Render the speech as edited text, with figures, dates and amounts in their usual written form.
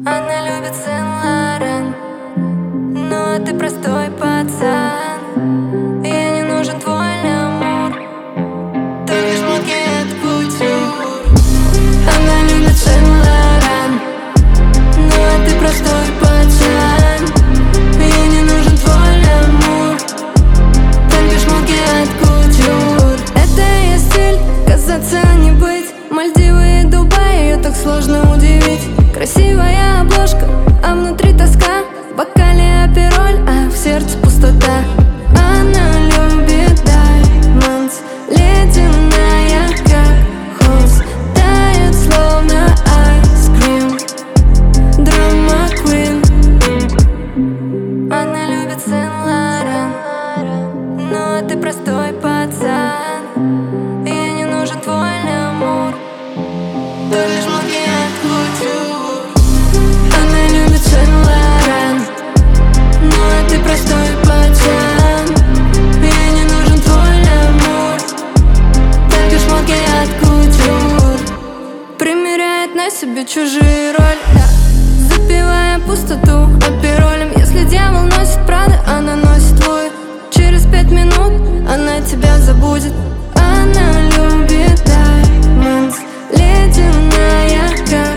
Она любит Сен-Лоран, но ты простой пацан. Ей не нужен твой амур, только шмотки от кутюр. Она любит Сен-Лоран, но ты простой пацан. Ей не нужен твой амур, только шмотки от кутюр. Это ее стиль, казаться не быть. Мальдивы и Дубай, ее так сложно удивить. Красивая обложка, а внутри тоска. В бокале апероль, а в сердце пустота. Она любит даймондс, ледяная, как холст. Тает, словно айскрим, драма квин. Она любит Сен-Лоран, но ты простой пацан. Ей не нужен твой амур, только шмотки от кутюр. Она любит Сен-Лоран, но ты простой пацан. Ей не нужен твой амур, только шмотки от кутюр. Примеряет на себе чужие роли, запивая пустоту аперолем. Если дьявол носит Прада, она носит Луи. Через 5 минут она тебя забудет. Она любит даймондс, ледяная, как